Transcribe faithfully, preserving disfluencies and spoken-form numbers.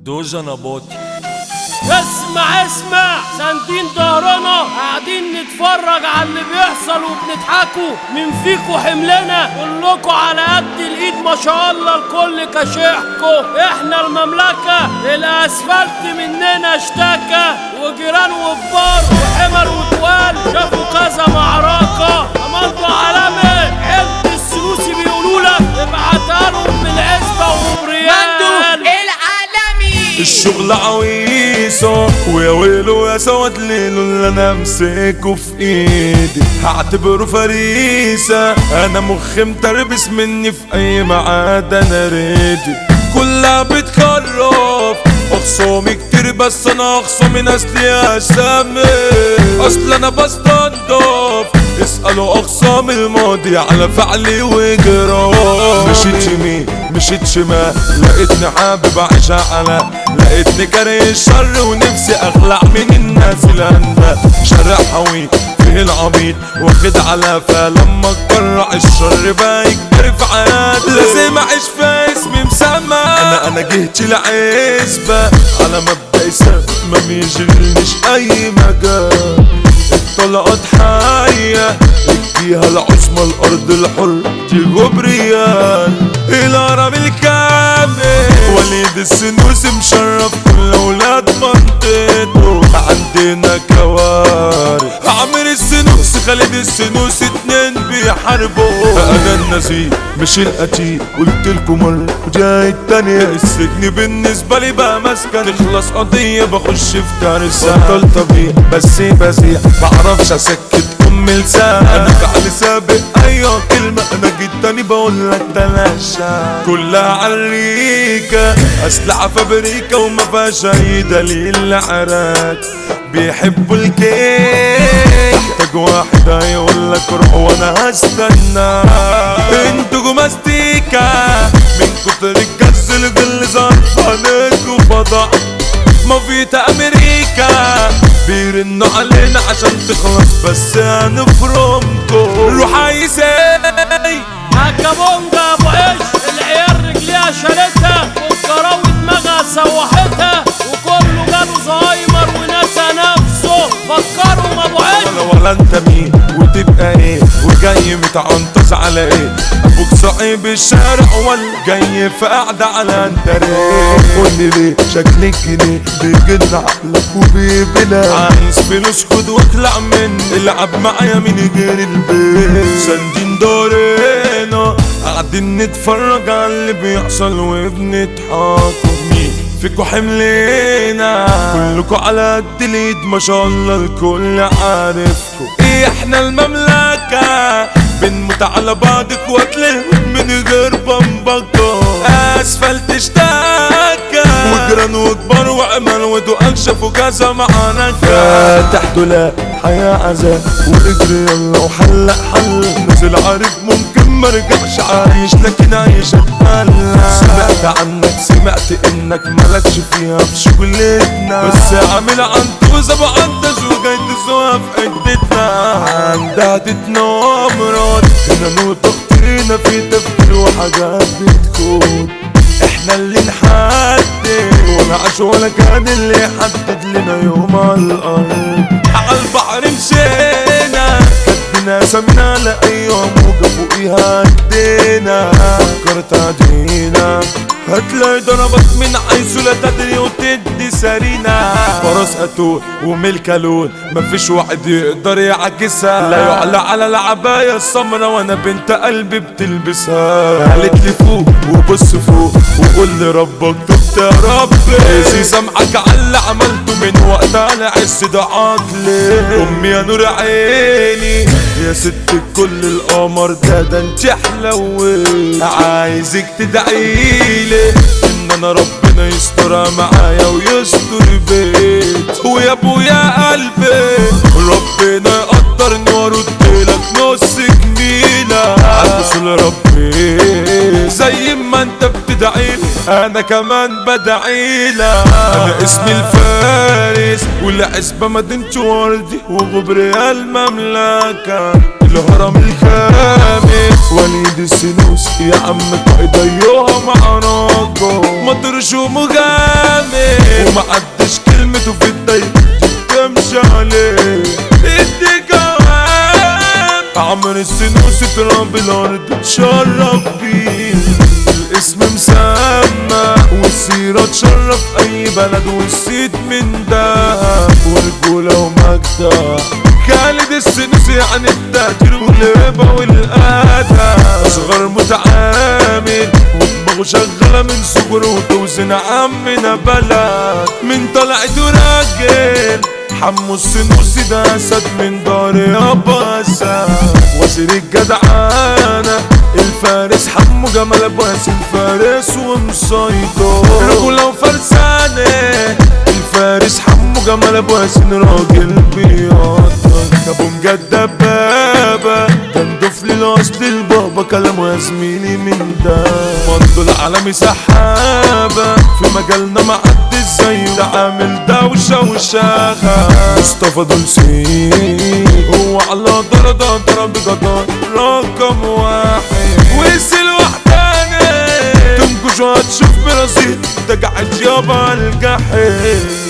دوجا نباطي. اسمع اسمع، ساندين ظهرنا قاعدين نتفرج على اللي بيحصل وبنضحكوا. من فيكوا حملنا كلكوا على قد الايد ما شاء الله، الكل كشحكوا. احنا المملكة، الاسفلت مننا اشتكى، وجيران وكبار وحمر وتوال شافوا كذا معركة. امانته عالمي عبد السلوسي بيقولولك ابعتها لهم بالعزبة وبريال. الشغل عويصة ويا ويلو يا سواد ليلو اللي انا امسكه في ايدي، هعتبره فريسة. انا مخي متربس مني في اي ميعاد انا ريدي. كلها بتخرف اخصامي كتير بس انا اخصامي ناس ليها اسامي. اصل انا بستنضف، اسألوا اخصام الماضي على فعلي وجرام. مشيت يمين مشيت شمال، لقيتني حابب اعيش على، لقيتني كاره الشر ونفسي اخلع من الناس الهندة. شارع حوي فيه العبيط واخد على، فلما اتجرع الشر بقى يكبر في حياتي. لازم اعيش في اسمي مسمى، انا انا جهتي العزبة على مبدأ سب ما بيشغلنيش اي مجال. الطلقات حية اديها العظمى الارض الحر دي جبريال. الهرم الكامل وليد السنوسي مشرف كل اولاد منطقته. عندنا كوارث عامر السنوسي خالد السنوسي اتنين بيحاربوا. انا النزيه مش القتيل قلتلكوا مرة وجاي التانية. السجن بالنسبة لي بقى مسكن، تخلص قضية بخش في كارثة. بطل طبيعي بس بزيع بعرفش اسكت ام لسان. انا فعل سابق ايوه كلمة، انا جيت تاني بقولك تلاشى. كلها عريكة اسلحة فابريكا وما فيهاش اي دليل لعراك. بيحبوا الكيك محتاج واحد هيقولك روح وانا هستنى. انتوا جماستيكا من كتر الجز الغل زرفانك وفضع. مافيتا امريكا بيرنوا علينا عشان تخلص بس هنفرمكوا. روح عايزاي عالكابونجا ابو عيش، العيال رجليها شالتها والكراوي دماغها سوحتها، وكله جاله زهايمر ونسى نفسه. فكروا ابو عيش ولا ولا انت مين وتبقى ايه وجاي متعنطز على ايه؟ ابوك صعيب الشارع ولا جاي في قعده على انت ريه؟ قولي ليه شكلك جنيه بيجن عقلك وبيبلع. عايز فلوس خد واخلع مني، العب معايا من غير البيت. ساندين دورينا قاعدين نتفرج على اللي بيحصل وبنضحك. مين فيكوا حملينا كلكوا على قد الايد ما شاء الله الكل عارفكوا. ايه احنا المملكة بنموت على بعض اخوات من غير بمبكة. اسفلت اشتكى وجيران وكبار وعمل ودقاق شافوا كذا معركة. فاتح دولاب حياة عذاب واجري يلا وحلق حل. نزل عارف ممكن مرجعش عايش لكن عايش اتقلق. سمعت عنك سمعت انك مالكش فيها في شغلتنا، بس عامل عنتوزة بعنتز وجاي تسوها في عدتنا. عندها تتنمرض هنا نوت اخترنا في تفكير وحاجات بتكون. احنا اللي نحدد ولا عاش ولا كان اللي يحدد لنا يوم على الارض. على البحر مشينا كدنا سمنا لايام موجة فوقيها ادينا. فكرت عدينا هتلاقي ضربك من حيث لا تدري وتدي سرينا. فرس قتول وملكة لون مفيش واحد يقدر يعكسها. لا يعلى على العباية السمرا وانا بنت قلبي بتلبسها. قالت لي فوق وبص فوق وقول لي ربك تبت يا ربي. سي سامعك على اللي عملته من وقتها انا عز ده عقلي. امي يا نور عيني يا ست كل القمر ده ده انت حلوة. عايزك تدعيلي ان انا ربنا يسترها معايا ويستر بيت. ويا ابويا قلبي ربنا يقدرني واردلك نص جميلة. عالوصول ربي زي ما انت بتدعيلي انا كمان بدعيلك. انا اسمي الفارس والعزبة مدينتي وردي وغبرية المملكة. الهرم الخامس وليد السنوسي يا عم قائد ايها معركة. مطرش ومغامر عليه ومحدش كلمته في الدايرة تمشي عليه. ادي جواب عمرو السنوسي تراب الارض تشرف بيه، الاسم مسمى والسيرة تشرف اي بلد والسيد من دهب ورجولة ومجدة. خالد السنوسي يعني التقدير والهبة والأدب، أصغر متعامل ودماغه شغالة من صغره وتوزن عمنا بلد من طلعته راجل. حمو السنوسي ده أسد من دار يابا أسد، وزير الجدعانة الفارس حمو جمال أبو ياسين فارس ومسيطر، رجولة وفرسانة الفارس حمو جمال أبو ياسين راجل بيقدر. ابو مجد دبابة تندف للاصل البابا كلامه يا زميلي من ده. مندو العالمي سحابة في مجالنا معدي زيه، ده عامل دوشة وشاخة. مصطفى دولسي هو على درجة ضرب جدار رقم واحد، ويسيل وحداني تنكش وهتشوف برصيد ده قاعد يابا الجحيم.